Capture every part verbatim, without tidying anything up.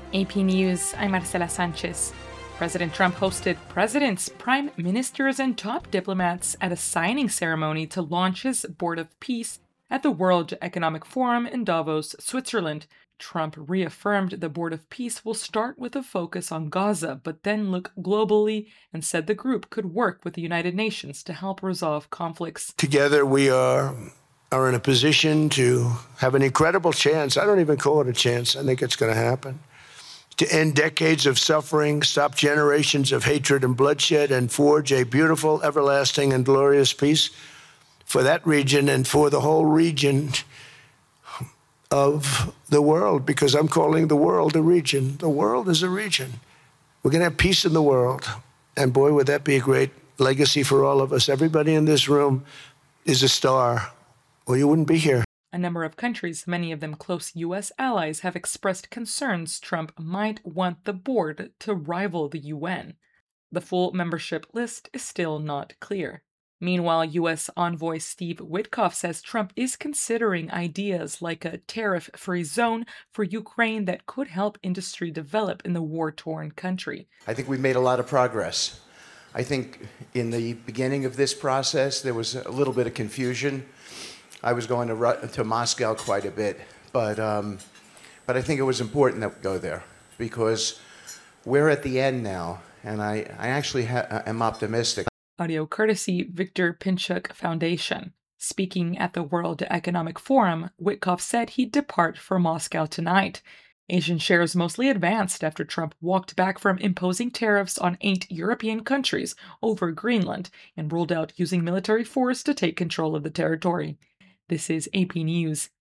A P News, I'm Marcela Sanchez. President Trump hosted presidents, prime ministers, and top diplomats at a signing ceremony to launch his Board of Peace at the World Economic Forum in Davos, Switzerland. Trump reaffirmed the Board of Peace will start with a focus on Gaza, but then look globally, and said the group could work with the United Nations to help resolve conflicts. Together we are, are in a position to have an incredible chance. I don't even call it a chance. I think it's going to happen. To end decades of suffering, stop generations of hatred and bloodshed, and forge a beautiful, everlasting, and glorious peace for that region and for the whole region of the world, because I'm calling the world a region. The world is a region. We're going to have peace in the world. And boy, would that be a great legacy for all of us. Everybody in this room is a star, or you wouldn't be here. A number of countries, many of them close U S allies, have expressed concerns Trump might want the board to rival the U N. The full membership list is still not clear. Meanwhile, U S envoy Steve Witkoff says Trump is considering ideas like a tariff-free zone for Ukraine that could help industry develop in the war-torn country. I think we've made a lot of progress. I think in the beginning of this process, there was a little bit of confusion. I was going to to Moscow quite a bit, but um, but I think it was important that we go there because we're at the end now, and I, I actually ha- am optimistic. Audio courtesy Victor Pinchuk Foundation. Speaking at the World Economic Forum, Witkoff said he'd depart for Moscow tonight. Asian shares mostly advanced after Trump walked back from imposing tariffs on eight European countries over Greenland and ruled out using military force to take control of the territory. This is A P News.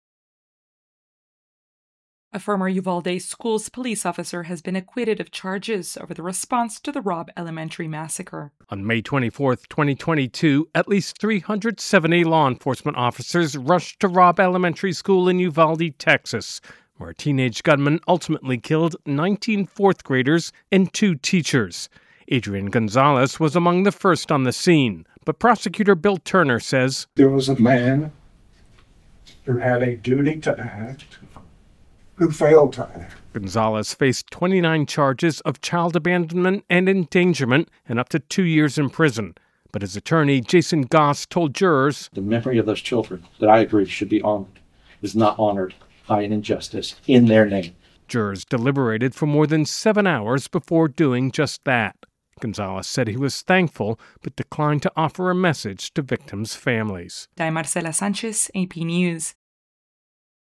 A former Uvalde Schools police officer has been acquitted of charges over the response to the Robb Elementary massacre. On May twenty-fourth, twenty twenty-two, at least three hundred seventy law enforcement officers rushed to Robb Elementary School in Uvalde, Texas, where a teenage gunman ultimately killed nineteen fourth graders and two teachers. Adrian Gonzalez was among the first on the scene, but prosecutor Bill Turner says, "There was a man who had a duty to act, who failed to act." Gonzalez faced twenty-nine charges of child abandonment and endangerment and up to two years in prison. But his attorney, Jason Goss, told jurors, "The memory of those children that I agree should be honored is not honored by an injustice in their name." Jurors deliberated for more than seven hours before doing just that. Gonzalez said he was thankful, but declined to offer a message to victims' families. I'm Marcela Sanchez, A P News.